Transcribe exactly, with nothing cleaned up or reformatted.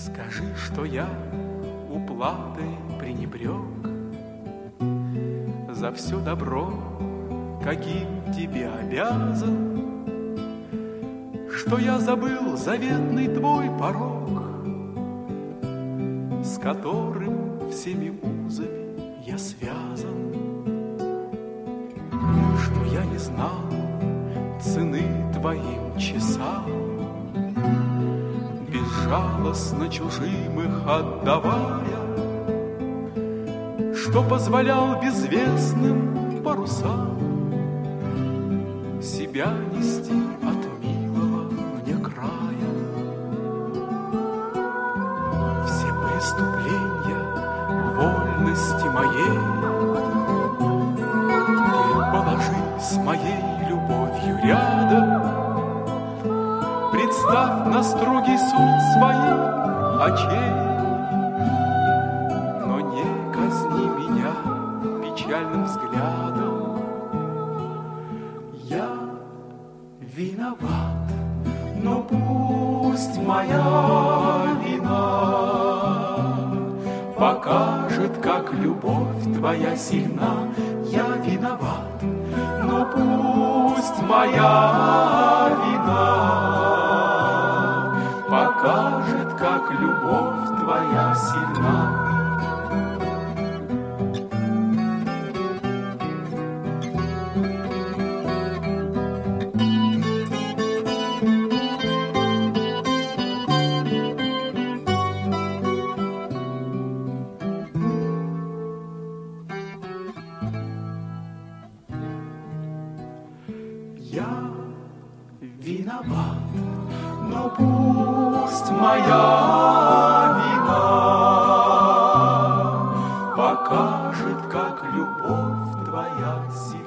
Скажи, что я уплатой пренебрег за все добро, каким тебе обязан, что я забыл заветный твой порог, с которым всеми узами я связан, что я не знал цены твоим часам, безжалостно чужим их отдавая, что позволял безвестным парусам себя нести от милого мне края. Все преступления вольности моей ты положи с моей любовью рядом, представь на строгий суд своих очей, но не казни меня печальным взглядом. Я виноват, но пусть моя вина покажет, как любовь твоя сильна. Я виноват, но пусть моя вина покажет, как любовь твоя сильна. Я виноват, но пусть моя вина покажет, как любовь твоя сильна.